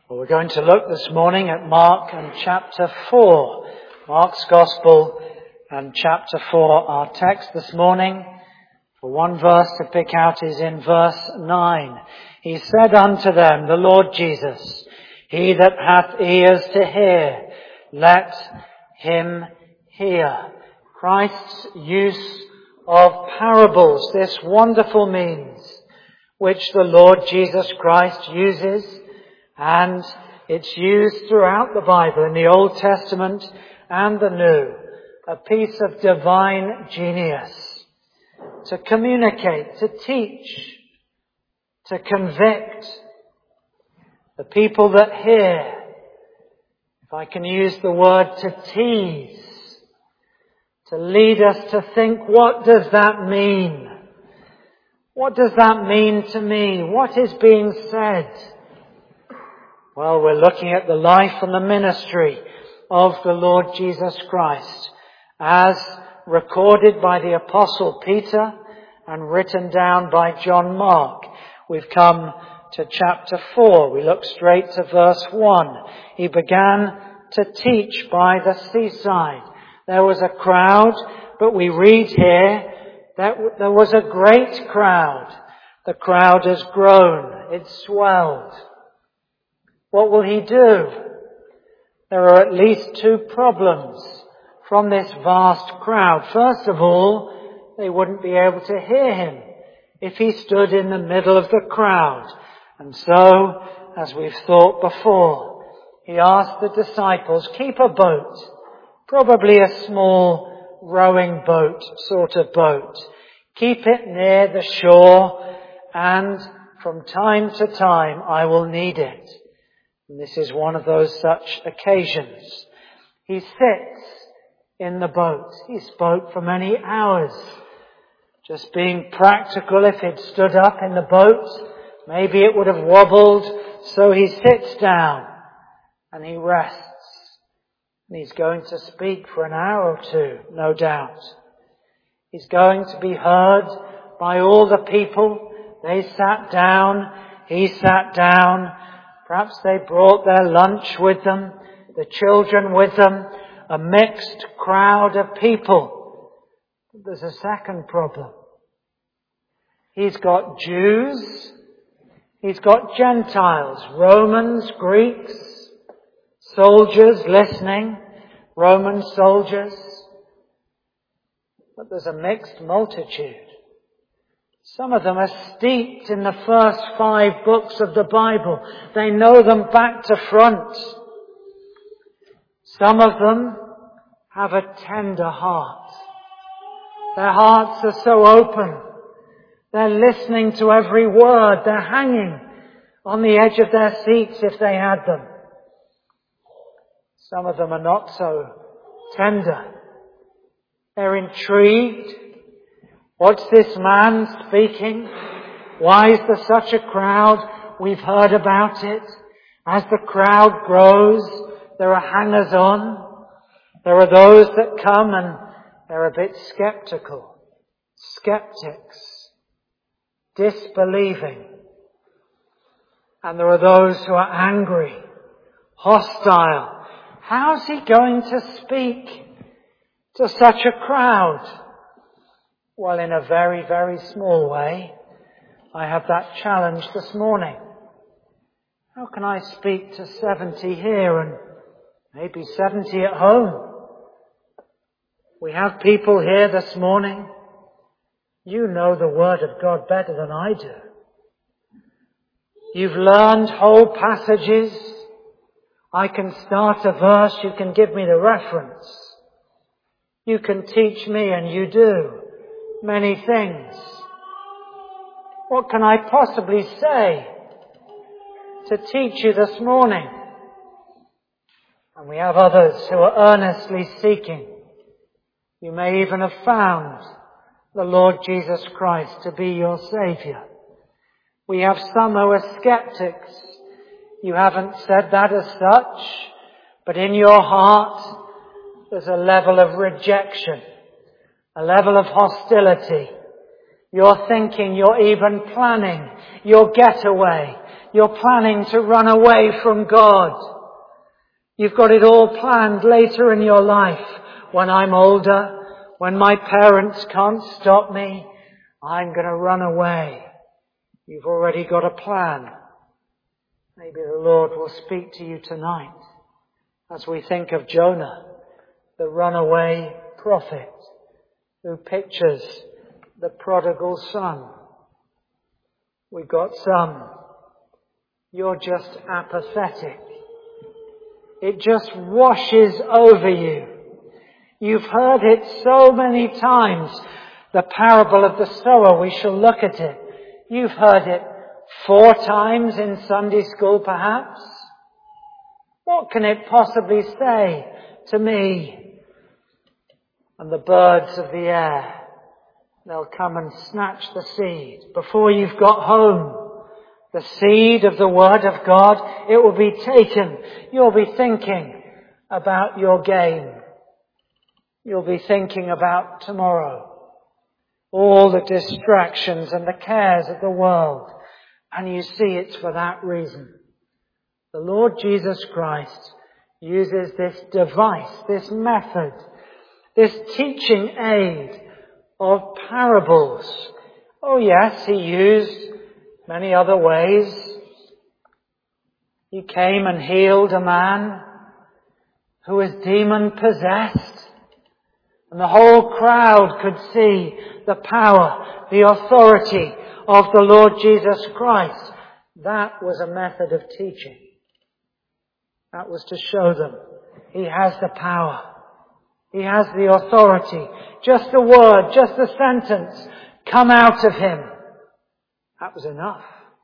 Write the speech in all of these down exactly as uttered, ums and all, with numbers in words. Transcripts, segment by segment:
Well, we're going to look this morning at Mark and chapter four. Mark's Gospel and chapter four. Our text this morning, for one verse to pick out, is in verse nine. He said unto them, the Lord Jesus, he that hath ears to hear, let him hear. Christ's use of parables, this wonderful means which the Lord Jesus Christ uses, and it's used throughout the Bible, in the Old Testament and the New, a piece of divine genius to communicate, to teach, to convict the people that hear. If I can use the word, to tease, to lead us to think, what does that mean? What does that mean to me? What is being said? Well, we're looking at the life and the ministry of the Lord Jesus Christ as recorded by the Apostle Peter and written down by John Mark. We've come to chapter four. We look straight to verse one. He began to teach by the seaside. There was a crowd, but we read here that there was a great crowd. The crowd has grown. It's swelled. What will he do? There are at least two problems from this vast crowd. First of all, they wouldn't be able to hear him if he stood in the middle of the crowd. And so, as we've thought before, he asked the disciples, keep a boat, probably a small rowing boat, sort of boat. Keep it near the shore, and from time to time I will need it. And this is one of those such occasions. He sits in the boat. He spoke for many hours. Just being practical, if he'd stood up in the boat, maybe it would have wobbled. So he sits down and he rests. And he's going to speak for an hour or two, no doubt. He's going to be heard by all the people. They sat down. He sat down. Perhaps they brought their lunch with them, the children with them, a mixed crowd of people. But there's a second problem. He's got Jews, he's got Gentiles, Romans, Greeks, soldiers listening, Roman soldiers. But there's a mixed multitude. Some of them are steeped in the first five books of the Bible. They know them back to front. Some of them have a tender heart. Their hearts are so open. They're listening to every word. They're hanging on the edge of their seats if they had them. Some of them are not so tender. They're intrigued. What's this man speaking? Why is there such a crowd? We've heard about it. As the crowd grows, there are hangers-on. There are those that come and they're a bit skeptical. Skeptics. Disbelieving. And there are those who are angry. Hostile. How's he going to speak to such a crowd? Well, in a very, very small way, I have that challenge this morning. How can I speak to seventy here and maybe seventy at home? We have people here this morning. You know the Word of God better than I do. You've learned whole passages. I can start a verse, you can give me the reference. You can teach me, and you do, many things. What can I possibly say to teach you this morning? And we have others who are earnestly seeking. You may even have found the Lord Jesus Christ to be your Saviour. We have some who are skeptics. You haven't said that as such, but in your heart there's a level of rejection, a level of hostility. You're thinking, you're even planning your getaway you're planning to run away from God. You've got it all planned later in your life. When I'm older, when my parents can't stop me, I'm going to run away. You've already got a plan. Maybe the Lord will speak to you tonight as we think of Jonah, the runaway prophet who pictures the prodigal son. We've got some. You're just apathetic. It just washes over you. You've heard it so many times. The parable of the sower, we shall look at it. You've heard it four times in Sunday school perhaps. What can it possibly say to me? And the birds of the air, they'll come and snatch the seed. Before you've got home, the seed of the Word of God, it will be taken. You'll be thinking about your game. You'll be thinking about tomorrow. All the distractions and the cares of the world. And you see it's for that reason. The Lord Jesus Christ uses this device, this method, this teaching aid of parables. Oh yes, he used many other ways. He came and healed a man who was demon possessed. And the whole crowd could see the power, the authority of the Lord Jesus Christ. That was a method of teaching. That was to show them he has the power. He has the authority. Just a word, just a sentence, come out of him. That was enough.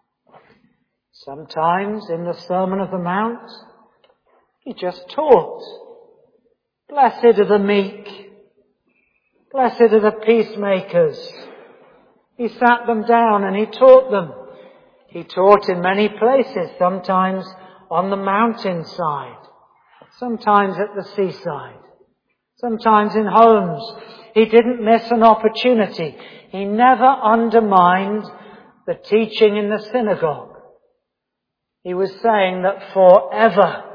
Sometimes in the Sermon of the Mount, he just taught. Blessed are the meek. Blessed are the peacemakers. He sat them down and he taught them. He taught in many places, sometimes on the mountainside, sometimes at the seaside, sometimes in homes. He didn't miss an opportunity. He never undermined the teaching in the synagogue. He was saying that forever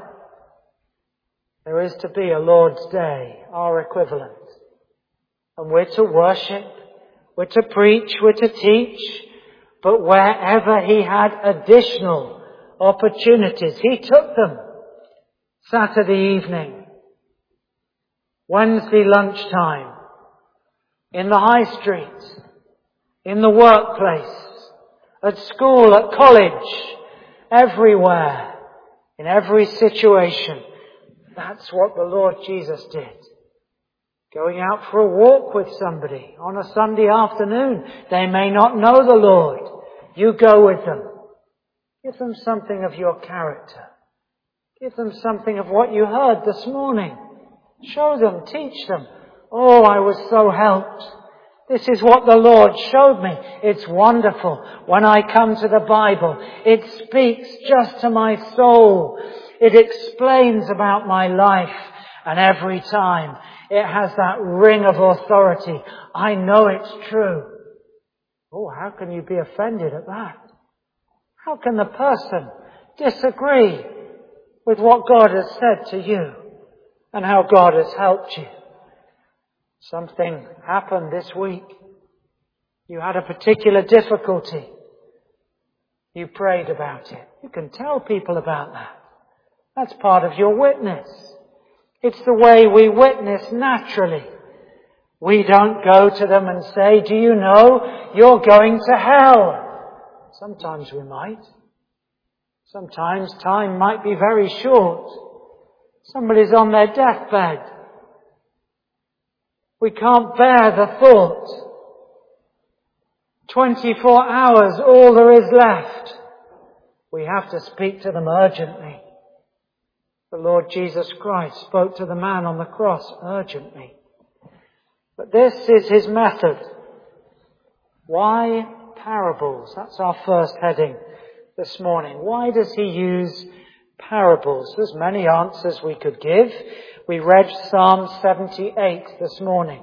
there is to be a Lord's Day, our equivalent. And we're to worship, we're to preach, we're to teach, but wherever he had additional opportunities, he took them. Saturday evening, Wednesday lunchtime, in the high street, in the workplace, at school, at college, everywhere, in every situation. That's what the Lord Jesus did. Going out for a walk with somebody on a Sunday afternoon. They may not know the Lord. You go with them. Give them something of your character. Give them something of what you heard this morning. Show them, teach them. Oh, I was so helped. This is what the Lord showed me. It's wonderful. When I come to the Bible, it speaks just to my soul. It explains about my life. And every time it has that ring of authority. I know it's true. Oh, how can you be offended at that? How can the person disagree with what God has said to you and how God has helped you? Something happened this week. You had a particular difficulty. You prayed about it. You can tell people about that. That's part of your witness. It's the way we witness naturally. We don't go to them and say, do you know you're going to hell? Sometimes we might. Sometimes time might be very short. Somebody's on their deathbed. We can't bear the thought. twenty-four hours, all there is left. We have to speak to them urgently. The Lord Jesus Christ spoke to the man on the cross urgently. But this is his method. Why parables? That's our first heading this morning. Why does he use parables? There's many answers we could give. We read Psalm seventy-eight this morning.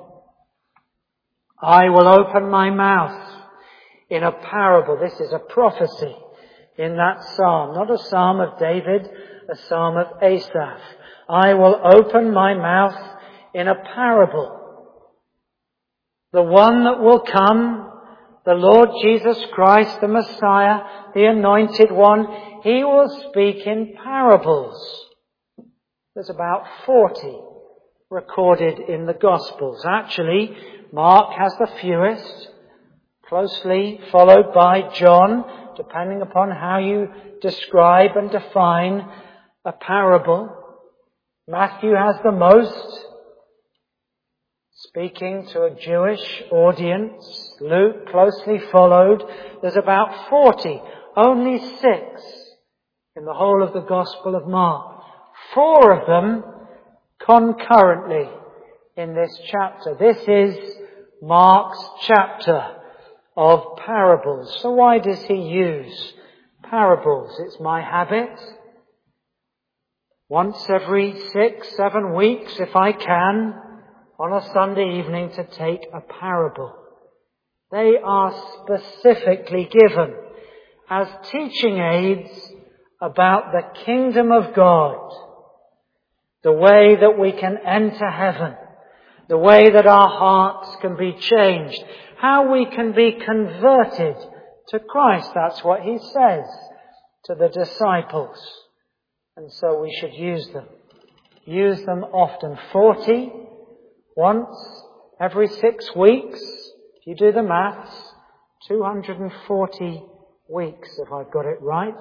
I will open my mouth in a parable. This is a prophecy in that psalm. Not a psalm of David, a psalm of Asaph. I will open my mouth in a parable. The one that will come, the Lord Jesus Christ, the Messiah, the Anointed One, he will speak in parables. There's about forty recorded in the Gospels. Actually, Mark has the fewest, closely followed by John, depending upon how you describe and define a parable. Matthew has the most, speaking to a Jewish audience. Luke closely followed. There's about forty, only six in the whole of the Gospel of Mark. Four of them concurrently in this chapter. This is Mark's chapter of parables. So why does he use parables? It's my habit. Once every six, seven weeks, if I can, on a Sunday evening, to take a parable. They are specifically given as teaching aids about the kingdom of God, the way that we can enter heaven, the way that our hearts can be changed, how we can be converted to Christ. That's what he says to the disciples. And so we should use them. Use them often. Forty, once every six weeks. If you do the maths, two hundred forty weeks, if I've got it right.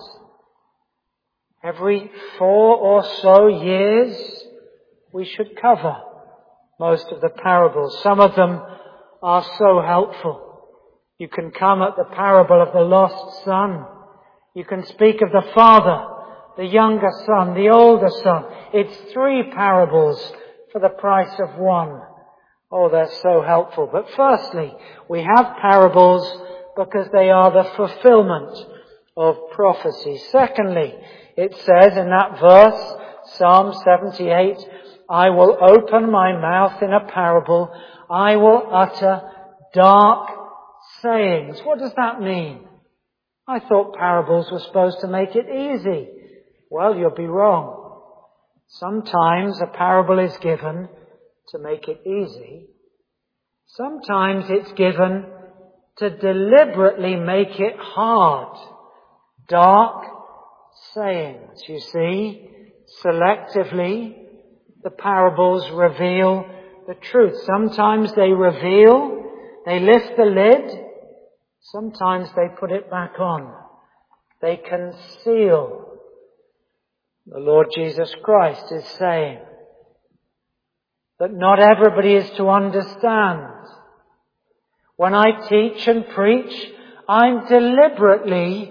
Every four or so years, we should cover most of the parables. Some of them are so helpful. You can come at the parable of the lost son. You can speak of the father, the younger son, the older son. It's three parables for the price of one. Oh, they're so helpful. But firstly, we have parables because they are the fulfillment of prophecy. Secondly, it says in that verse, Psalm seventy-eight, I will open my mouth in a parable. I will utter dark sayings. What does that mean? I thought parables were supposed to make it easy. Well, you'll be wrong. Sometimes a parable is given to make it easy. Sometimes it's given to deliberately make it hard. Dark sayings, you see. Selectively, the parables reveal the truth. Sometimes they reveal, they lift the lid. Sometimes they put it back on. They conceal. The Lord Jesus Christ is saying that not everybody is to understand. When I teach and preach, I'm deliberately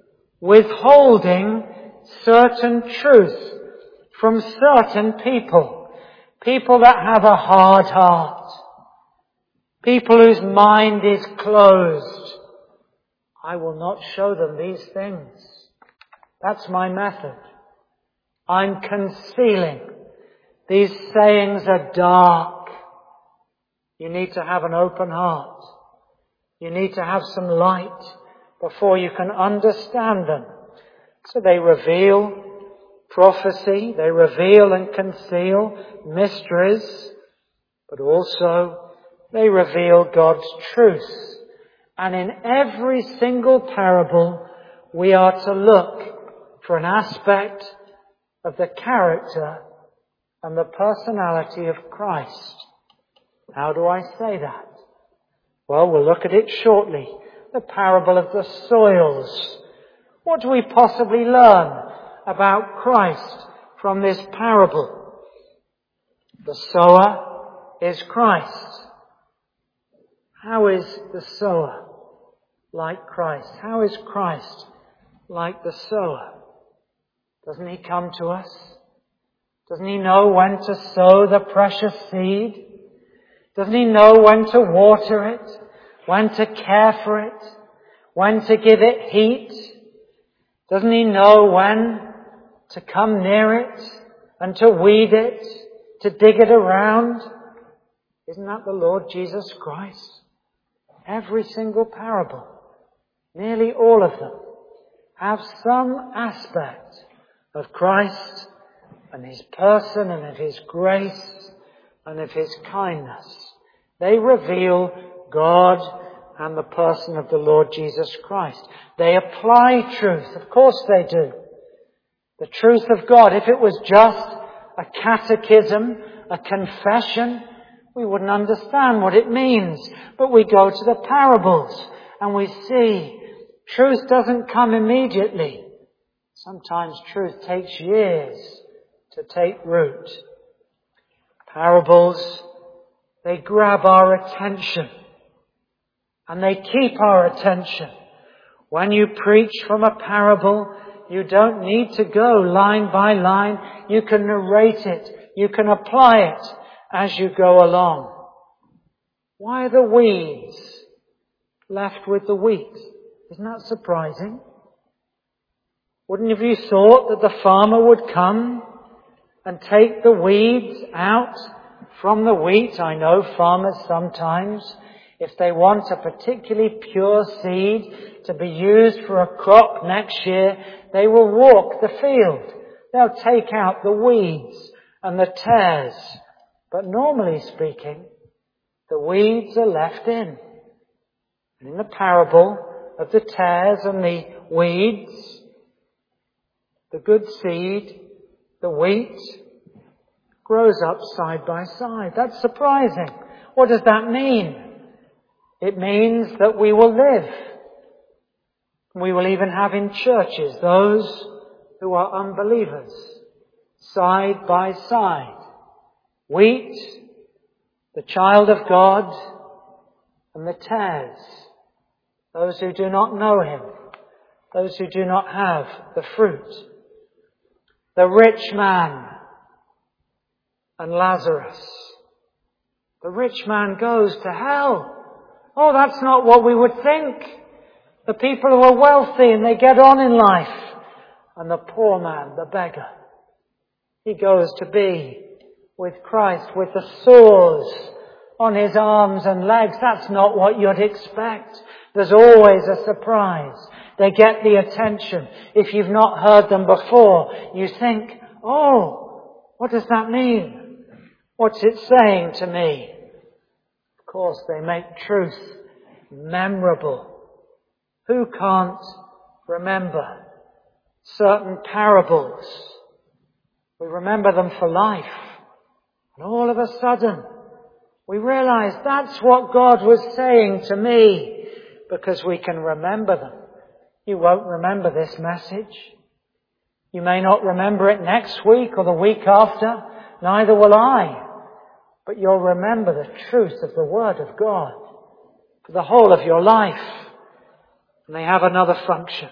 withholding certain truth from certain people. People that have a hard heart. People whose mind is closed. I will not show them these things. That's my method. I'm concealing. These sayings are dark. You need to have an open heart. You need to have some light before you can understand them. So they reveal prophecy, they reveal and conceal mysteries, but also they reveal God's truth. And in every single parable, we are to look for an aspect of the character and the personality of Christ. How do I say that? Well, we'll look at it shortly. The parable of the soils. What do we possibly learn about Christ from this parable? The sower is Christ. How is the sower like Christ? How is Christ like the sower? Doesn't he come to us? Doesn't he know when to sow the precious seed? Doesn't he know when to water it? When to care for it? When to give it heat? Doesn't he know when to come near it and to weed it, to dig it around? Isn't that the Lord Jesus Christ? Every single parable, nearly all of them, have some aspect of Christ and His person and of His grace and of His kindness. They reveal God and the person of the Lord Jesus Christ. They apply truth. Of course they do. The truth of God. If it was just a catechism, a confession, we wouldn't understand what it means. But we go to the parables and we see truth doesn't come immediately. Sometimes truth takes years to take root. Parables, they grab our attention and they keep our attention. When you preach from a parable, you don't need to go line by line. You can narrate it. You can apply it as you go along. Why are the weeds left with the wheat? Isn't that surprising? Wouldn't have you thought that the farmer would come and take the weeds out from the wheat? I know farmers sometimes, if they want a particularly pure seed to be used for a crop next year, they will walk the field. They'll take out the weeds and the tares. But normally speaking, the weeds are left in. And in the parable of the tares and the weeds, the good seed, the wheat, grows up side by side. That's surprising. What does that mean? It means that we will live. We will even have in churches those who are unbelievers, side by side. Wheat, the child of God, and the tares, those who do not know Him, those who do not have the fruit. The rich man and Lazarus. The rich man goes to hell. Oh, that's not what we would think. The people who are wealthy and they get on in life. And the poor man, the beggar, he goes to be with Christ with the sores on his arms and legs. That's not what you'd expect. There's always a surprise. They get the attention. If you've not heard them before, you think, oh, what does that mean? What's it saying to me? Of course, they make truth memorable. Who can't remember certain parables? We remember them for life. And all of a sudden, we realize that's what God was saying to me, because we can remember them. You won't remember this message. You may not remember it next week or the week after. Neither will I. But you'll remember the truth of the Word of God for the whole of your life. And they have another function.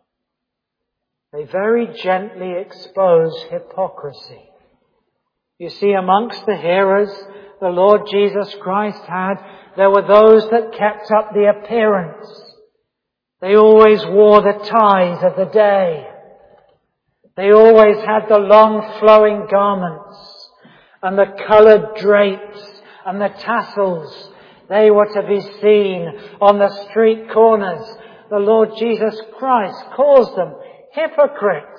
They very gently expose hypocrisy. You see, amongst the hearers the Lord Jesus Christ had, there were those that kept up the appearance. They always wore the ties of the day. They always had the long flowing garments and the coloured drapes and the tassels. They were to be seen on the street corners. The Lord Jesus Christ calls them hypocrites.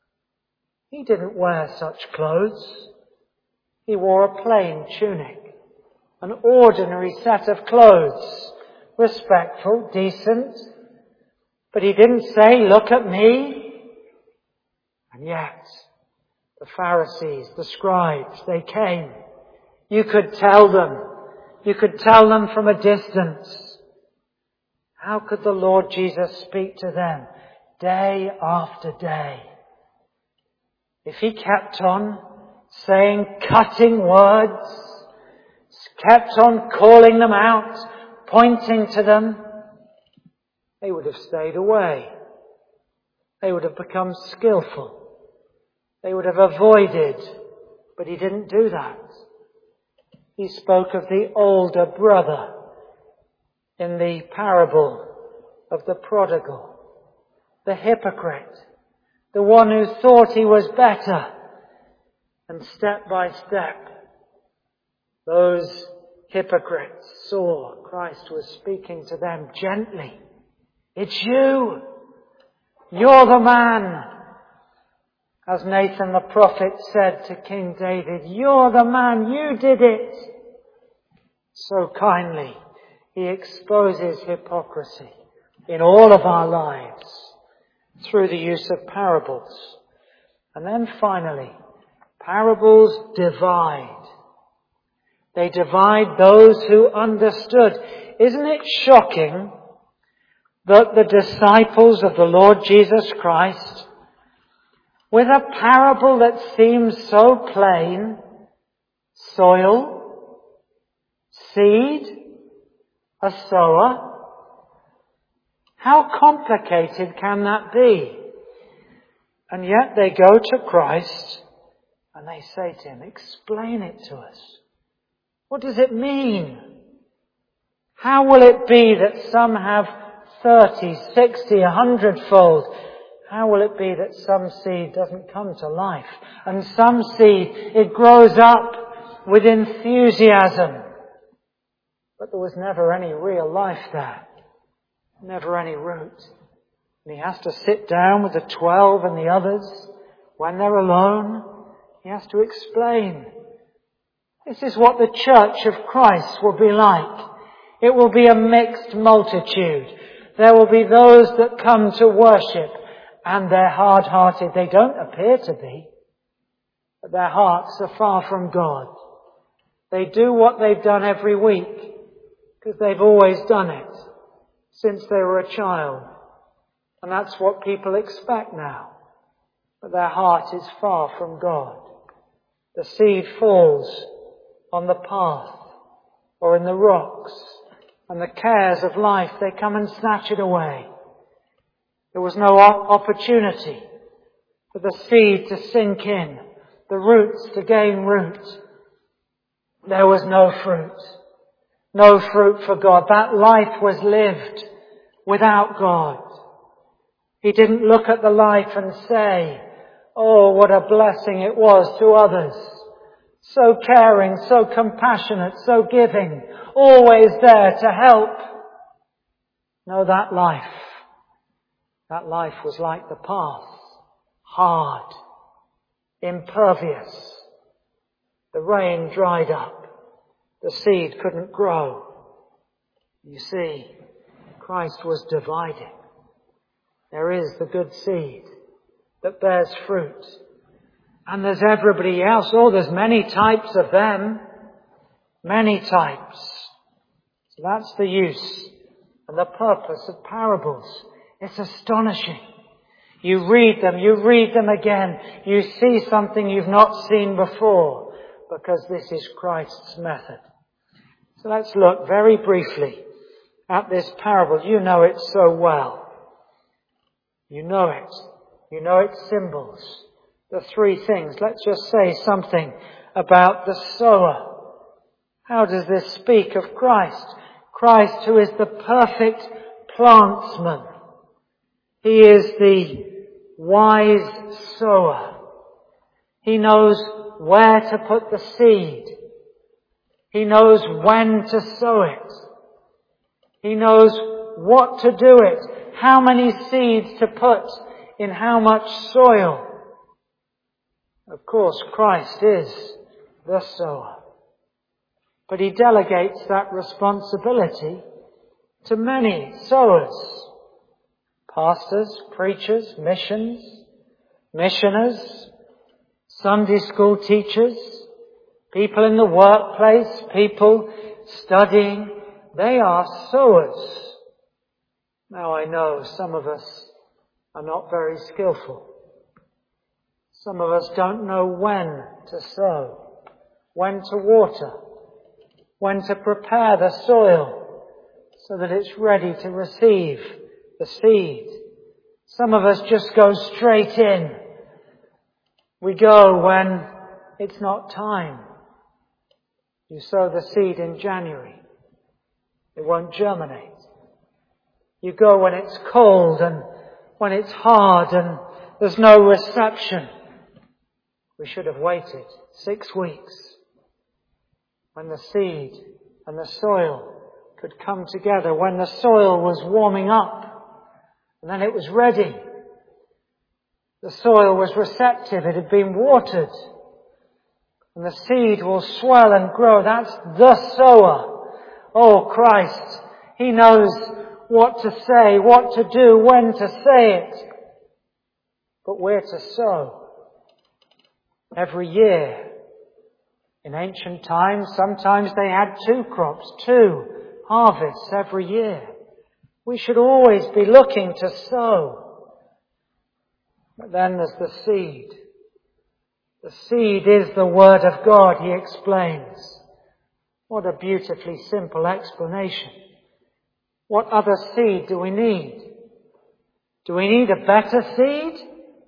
He didn't wear such clothes. He wore a plain tunic, an ordinary set of clothes, respectful, decent. But he didn't say, look at me. And yet, the Pharisees, the scribes, they came. You could tell them. You could tell them from a distance. How could the Lord Jesus speak to them day after day? If he kept on saying cutting words, kept on calling them out, pointing to them, they would have stayed away. They would have become skillful. They would have avoided, but he didn't do that. He spoke of the older brother in the parable of the prodigal, the hypocrite, the one who thought he was better. And step by step, those hypocrites saw Christ was speaking to them gently. It's you. You're the man. As Nathan the prophet said to King David, you're the man, you did it. So kindly, he exposes hypocrisy in all of our lives through the use of parables. And then finally, parables divide. They divide those who understood. Isn't it shocking that the disciples of the Lord Jesus Christ, with a parable that seems so plain, soil, seed, a sower, how complicated can that be? And yet they go to Christ and they say to him, explain it to us. What does it mean? How will it be that some have thirty, sixty, a hundredfold? How will it be that some seed doesn't come to life? And some seed, it grows up with enthusiasm. But there was never any real life there. Never any root. And he has to sit down with the twelve and the others when they're alone. He has to explain. This is what the church of Christ will be like. It will be a mixed multitude. There will be those that come to worship and they're hard-hearted. They don't appear to be, but their hearts are far from God. They do what they've done every week because they've always done it since they were a child. And that's what people expect now. But their heart is far from God. The seed falls on the path or in the rocks, and the cares of life, they come and snatch it away. There was no opportunity for the seed to sink in, the roots to gain root. There was no fruit. No fruit for God. That life was lived without God. He didn't look at the life and say, oh, what a blessing it was to others. So caring, so compassionate, so giving, always there to help. No, that life, that life was like the path, hard, impervious. The rain dried up. The seed couldn't grow. You see, Christ was dividing. There is the good seed that bears fruit. And there's everybody else. Oh, there's many types of them. Many types. So that's the use and the purpose of parables. It's astonishing. You read them, you read them again. You see something you've not seen before because this is Christ's method. So let's look very briefly at this parable. You know it so well. You know it. You know its symbols. The three things. Let's just say something about the sower. How does this speak of Christ? Christ, who is the perfect plantsman. He is the wise sower. He knows where to put the seed. He knows when to sow it. He knows what to do it. How many seeds to put in how much soil. Of course, Christ is the sower. But he delegates that responsibility to many sowers. Pastors, preachers, missions, missioners, Sunday school teachers, people in the workplace, people studying. They are sowers. Now I know some of us are not very skillful. Some of us don't know when to sow, when to water, when to prepare the soil so that it's ready to receive the seed. Some of us just go straight in. We go when it's not time. You sow the seed in January. It won't germinate. You go when it's cold and when it's hard and there's no reception. We should have waited six weeks when the seed and the soil could come together, when the soil was warming up and then it was ready The soil was receptive. It had been watered. And the seed will swell and grow. That's the sower. Oh, Christ. He knows what to say, what to do, when to say it. But we're to sow. Every year. In ancient times, sometimes they had two crops, two harvests every year. We should always be looking to sow. But then there's the seed. The seed is the Word of God, he explains. What a beautifully simple explanation. What other seed do we need? Do we need a better seed?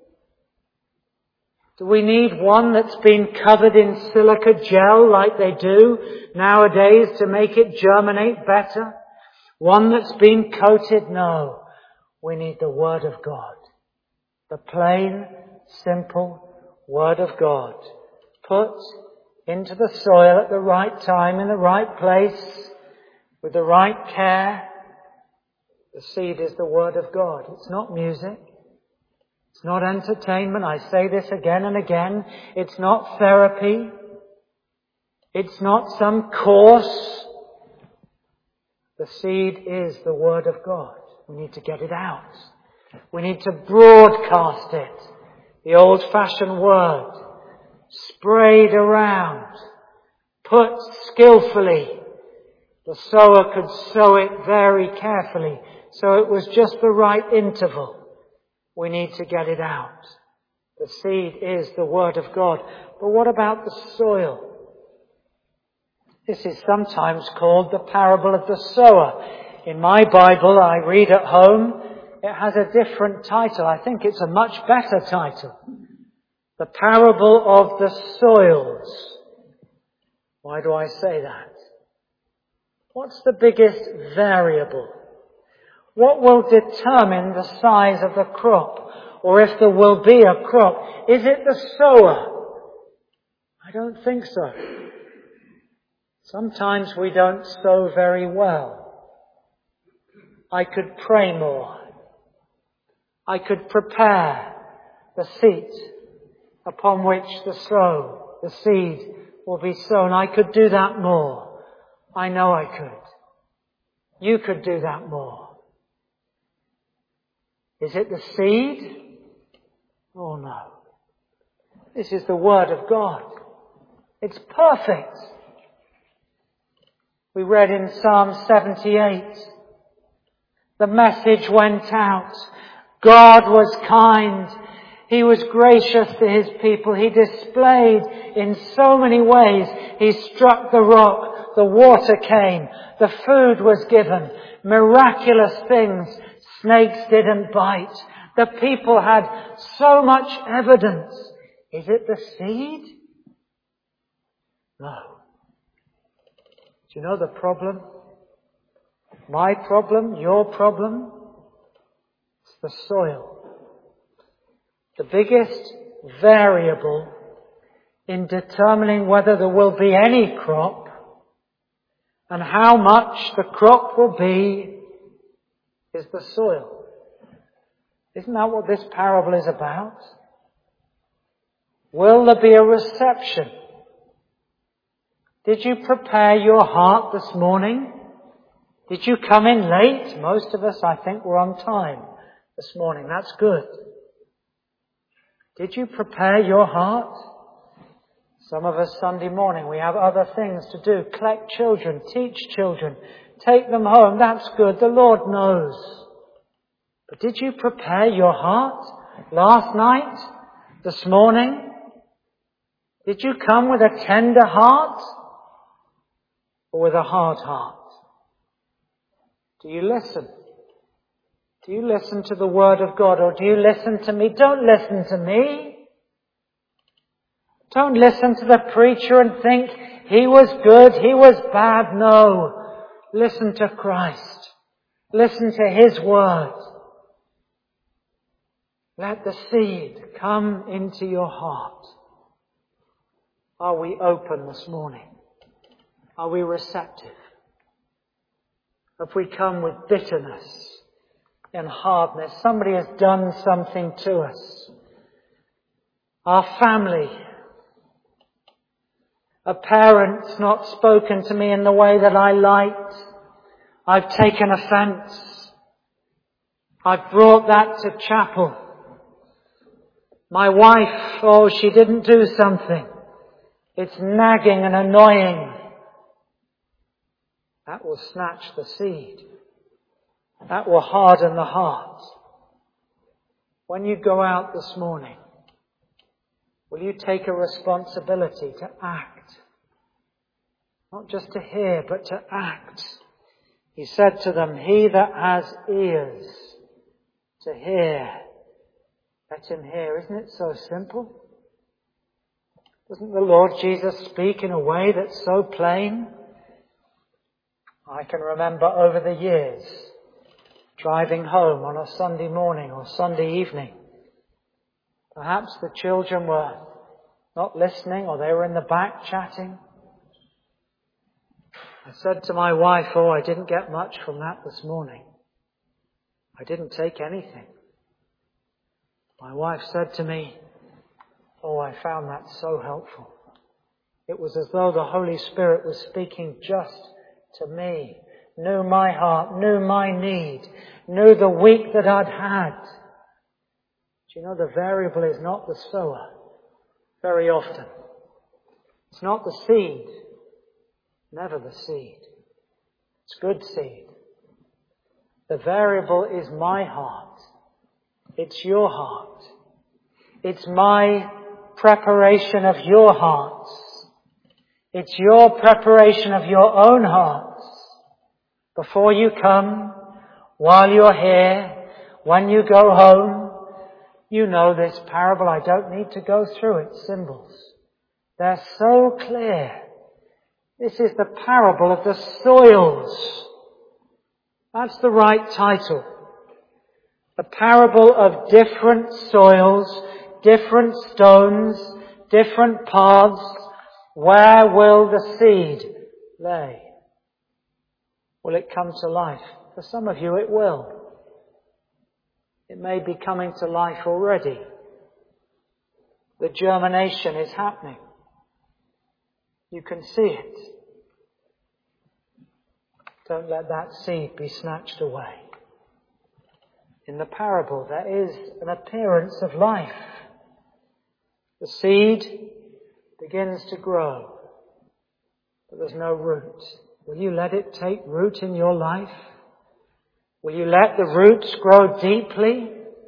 Do we need one that's been covered in silica gel like they do nowadays to make it germinate better? One that's been coated? No. We need the Word of God. The plain, simple Word of God. Put into the soil at the right time, in the right place, with the right care. The seed is the Word of God. It's not music. It's not entertainment. I say this again and again. It's not therapy. It's not some course. The seed is the Word of God. We need to get it out. We need to broadcast it. The old-fashioned word. Sprayed around. Put skillfully. The sower could sow it very carefully. So it was just the right interval. We need to get it out. The seed is the Word of God. But what about the soil? This is sometimes called the parable of the sower. In my Bible I read at home, it has a different title. I think it's a much better title. The parable of the soils. Why do I say that? What's the biggest variable? What will determine the size of the crop? Or if there will be a crop? Is it the sower? I don't think so. Sometimes we don't sow very well. I could pray more. I could prepare the seat upon which the sow, the seed will be sown. I could do that more. I know I could. You could do that more. Is it the seed? Oh no. This is the Word of God. It's perfect. We read in Psalm seventy-eight, the message went out. God was kind. He was gracious to His people. He displayed in so many ways. He struck the rock. The water came. The food was given. Miraculous things. Snakes didn't bite. The people had so much evidence. Is it the seed? No. Do you know the problem? My problem, your problem? It's the soil. The biggest variable in determining whether there will be any crop and how much the crop will be is the soil. Isn't that what this parable is about? Will there be a reception? Did you prepare your heart this morning? Did you come in late? Most of us, I think, were on time this morning. That's good. Did you prepare your heart? Some of us Sunday morning, we have other things to do. Collect children, teach children, take them home. That's good. The Lord knows. But did you prepare your heart last night, this morning? Did you come with a tender heart or with a hard heart? Do you listen? Do you listen to the Word of God or do you listen to me? Don't listen to me. Don't listen to the preacher and think he was good, he was bad. No. Listen to Christ. Listen to His Word. Let the seed come into your heart. Are we open this morning? Are we receptive? If we come with bitterness and hardness, somebody has done something to us. our family. A parent's not spoken to me in the way that I liked. I've taken offence. I've brought that to chapel. My wife, oh, she didn't do something. It's nagging and annoying. That will snatch the seed. That will harden the heart. When you go out this morning, will you take a responsibility to act? Not just to hear, but to act. He said to them, he that has ears to hear, let him hear. Isn't it so simple? Doesn't the Lord Jesus speak in a way that's so plain? I can remember over the years driving home on a Sunday morning or Sunday evening. Perhaps the children were not listening or they were in the back chatting. I said to my wife, oh, I didn't get much from that this morning. I didn't take anything. My wife said to me, oh, I found that so helpful. It was as though the Holy Spirit was speaking just to me, knew my heart, knew my need, knew the week that I'd had. Do you know the variable is not the sower very often. It's not the seed. Never the seed. It's good seed. The variable is my heart. It's your heart. It's my preparation of your hearts. It's your preparation of your own hearts. Before you come, while you're here, when you go home, you know this parable. I don't need to go through its symbols. They're so clear. This is the parable of the soils. That's the right title. The parable of different soils, different stones, different paths. Where will the seed lay? Will it come to life? For some of you it will. It may be coming to life already. The germination is happening. You can see it. Don't let that seed be snatched away. In the parable, there is an appearance of life. The seed begins to grow, but there's no root. Will you let it take root in your life? Will you let the roots grow deeply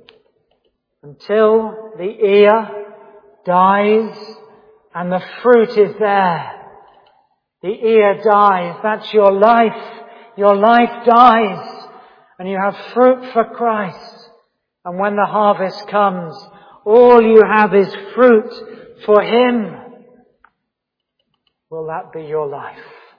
until the ear dies and the fruit is there? The ear dies. That's your life. Your life dies and you have fruit for Christ. And when the harvest comes, all you have is fruit for Him. Will that be your life?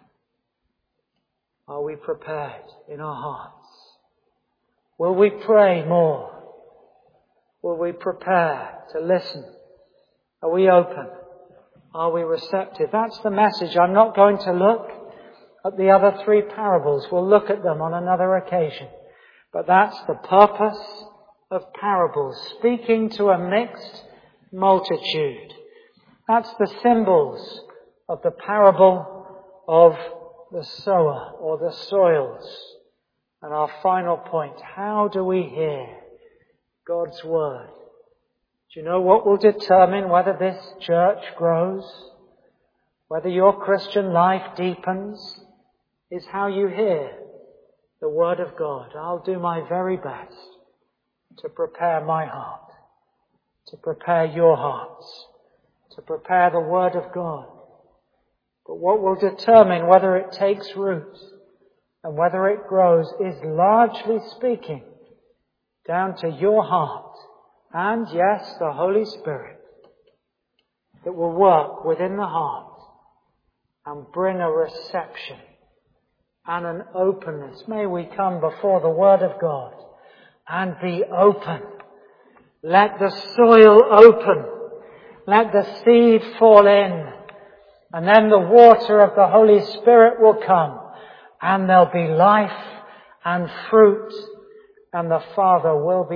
Are we prepared in our hearts? Will we pray more? Will we prepare to listen? Are we open? Are we receptive? That's the message. I'm not going to look at the other three parables. We'll look at them on another occasion. But that's the purpose of parables, speaking to a mixed multitude. That's the symbols of the parable of the sower or the soils. And our final point, how do we hear God's word? Do you know what will determine whether this church grows, whether your Christian life deepens, is how you hear the word of God. I'll do my very best to prepare my heart, to prepare your hearts, to prepare the word of God. But what will determine whether it takes root and whether it grows is largely speaking down to your heart and, yes, the Holy Spirit that will work within the heart and bring a reception and an openness. May we come before the Word of God and be open. Let the soil open. Let the seed fall in. And then the water of the Holy Spirit will come. And there'll be life and fruit. And the Father will be